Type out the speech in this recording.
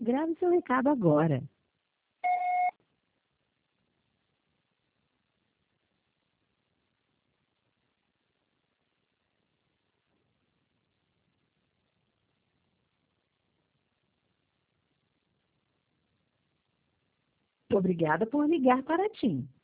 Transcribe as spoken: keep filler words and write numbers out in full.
Grave seu recado agora. Obrigada por ligar para a TIM.